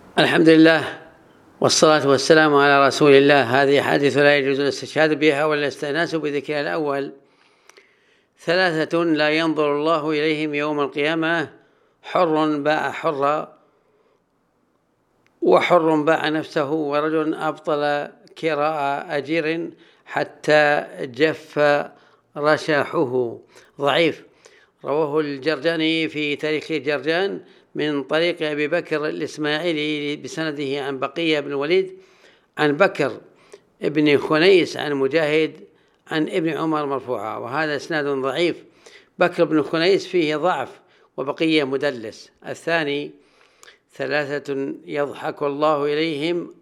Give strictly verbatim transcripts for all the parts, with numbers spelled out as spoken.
الحمد لله والصلاة والسلام على رسول الله. هذه حادث لا يجوز الاستشهاد بها ولا الاستئناس بذكرها. الأول: ثلاثة لا ينظر الله إليهم يوم القيامة: حر باع حرا، وحر باع نفسه، ورجل أبطل كراء أجير حتى جف رشاحه. ضعيف. رواه الجرجاني في تاريخ جرجان من طريق أبي بكر الإسماعيلي بسنده عن بقية بن الوليد عن بكر ابن خنيس عن مجاهد عن ابن عمر مرفوعا، وهذا إسناد ضعيف. بكر بن خنيس فيه ضعف، وبقية مدلس. الثاني: ثلاثة يضحك الله إليهم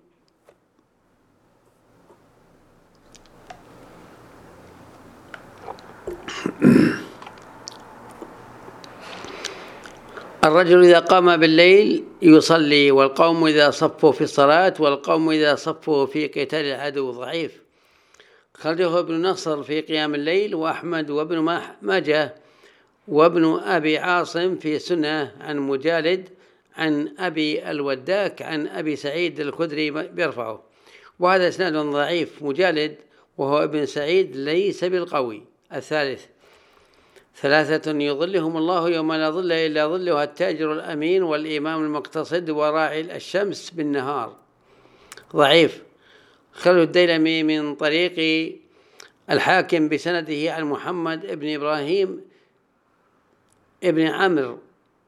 الرجل إذا قام بالليل يصلي، والقوم إذا صفوا في الصلاة، والقوم إذا صفوا في قتال العدو. ضعيف. خرجه ابن نصر في قيام الليل، وأحمد وابن ماجه وابن أبي عاصم في سنة عن مجالد عن أبي الوداك عن أبي سعيد الخدري بيرفعه، وهذا إسناد ضعيف. مجالد وهو ابن سعيد ليس بالقوي. الثالث: ثلاثة يظلهم الله يوم لا ظل إلا ظله: التاجر الأمين، والإمام المقتصد، وراعي الشمس بالنهار. ضعيف. خرج الديلمي من طريق الحاكم بسنده عن محمد ابن إبراهيم ابن عمرو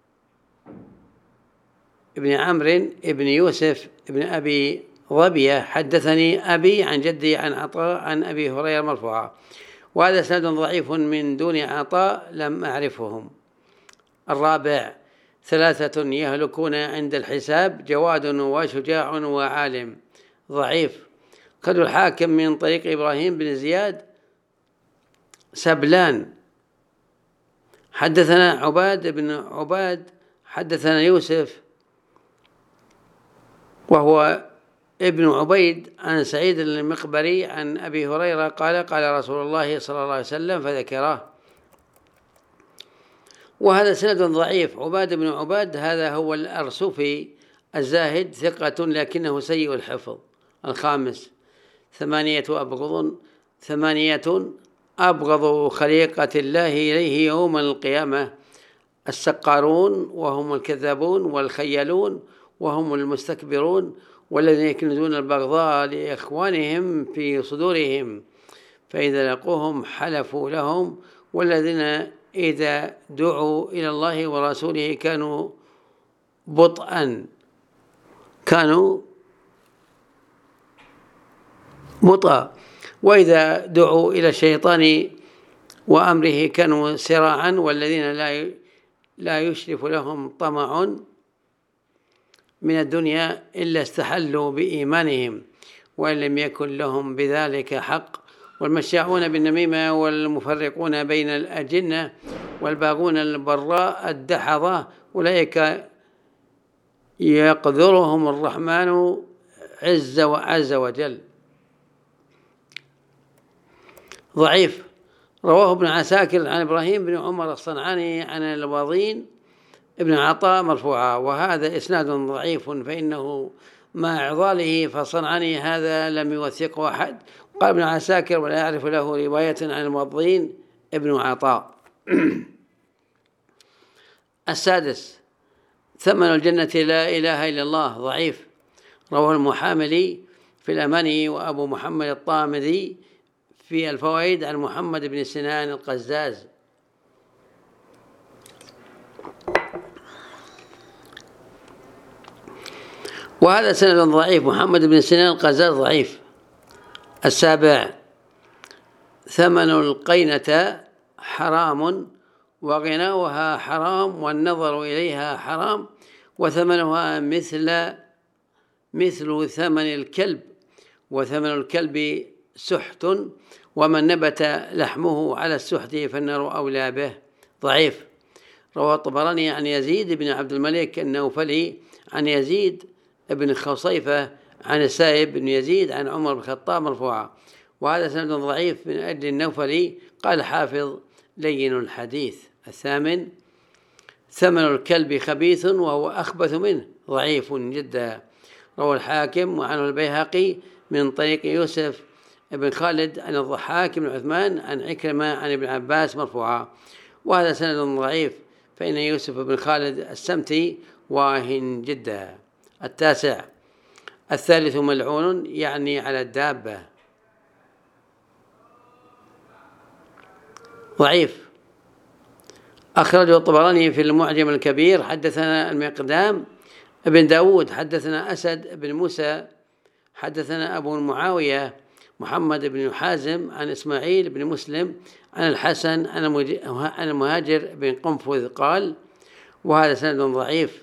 ابن عمرو ابن يوسف ابن أبي ظبية: حدثني أبي عن جدي عن عطاء عن أبي هريرة مرفوعا، وهذا سند ضعيف من دون عطاء لم أعرفهم. الرابع: ثلاثة يهلكون عند الحساب: جواد وشجاع وعالم. ضعيف. خرج الحاكم من طريق إبراهيم بن زياد سبلان حدثنا عباد بن عباد حدثنا يوسف وهو ابن عبيد عن سعيد المقبري عن أبي هريرة قال: قال رسول الله صلى الله عليه وسلم، فذكره. وهذا سند ضعيف. عباد بن عباد هذا هو الأرسوفي الزاهد، ثقة لكنه سيء الحفظ. الخامس: ثمانية أبغض ثمانية أبغض خليقة الله إليه يوم القيامة: السقارون وهم الكذابون، والخيالون وهم المستكبرون، والذين يكنزون البغضاء لإخوانهم في صدورهم فإذا لقوهم حلفوا لهم، والذين إذا دعوا إلى الله ورسوله كانوا بطئا كانوا بطئا وإذا دعوا إلى الشيطان وأمره كانوا سراعا، والذين لا لا يشرف لهم طمع من الدنيا إلا استحلوا بإيمانهم وإن لم يكن لهم بذلك حق، والمشاعون بالنميمة، والمفرقون بين الأجنة، والباغون البراء الدحضة، أولئك يقذرهم الرحمن عز وعز وجل. ضعيف. رواه ابن عساكر عن إبراهيم بن عمر الصنعاني عن الوضين ابن عطاء مرفوعا، وهذا إسناد ضعيف، فإنه مع إعضاله فصنعاني هذا لم يوثقه أحد. قال ابن عساكر: ولا يعرف له رواية عن الوضين ابن عطاء. السادس: ثمن الجنة لا إله إلا الله. ضعيف. رواه المحاملي في الأماني، وأبو محمد الطامذي في الفوائد عن محمد بن سنان القزاز. وهذا سند ضعيف. محمد بن سنان القزاز ضعيف. السابع: ثمن القينة حرام، وغناؤها حرام، والنظر إليها حرام، وثمنها مثل مثل ثمن الكلب، وثمن الكلب سحت، ومن نبت لحمه على السحت فالنار أولى به. ضعيف. رواه الطبراني عن يزيد بن عبد الملك النوفلي عن يزيد ابن خصيفة عن السائب بن يزيد عن عمر بن الخطاب مرفوعا، وهذا سند ضعيف من أجل النوفلي. قال حافظ: لين الحديث. الثامن: ثمن الكلب خبيث وهو أخبث منه. ضعيف جدا. روى الحاكم وعنه البيهقي من طريق يوسف بن خالد عن الضحاك بن عثمان عن عكرمة عن ابن عباس مرفوعا، وهذا سند ضعيف، فإن يوسف بن خالد السمتي واهن جدا. التاسع الثالث ملعون يعني على الدابة، ضعيف، أخرجه الطبراني في المعجم الكبير. حدثنا المقدام ابن داود حدثنا أسد بن موسى حدثنا أبو معاوية محمد بن حازم عن إسماعيل بن مسلم عن الحسن عن المهاجر بن قنفذ قال، وهذا سند ضعيف،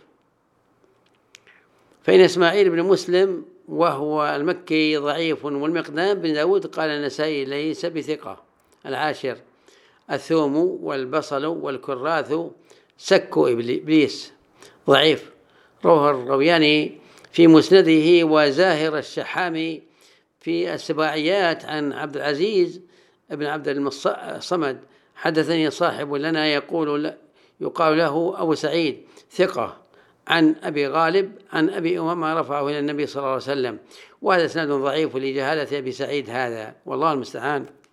فإن إسماعيل بن مسلم وهو المكي ضعيف، والمقدام بن داود قال النسائي ليس بثقة. العاشر الثوم والبصل والكراث سك إبليس، ضعيف، رواه الروياني في مسنده وزاهر الشحامي في السباعيات عن عبد العزيز بن عبد الصمد حدثني صاحب لنا يقول يقال له أبو سعيد ثقة عن أبي غالب عن أبي أمامة رفعه إلى النبي صلى الله عليه وسلم، وهذا سند ضعيف لجهالة أبي سعيد هذا، والله المستعان.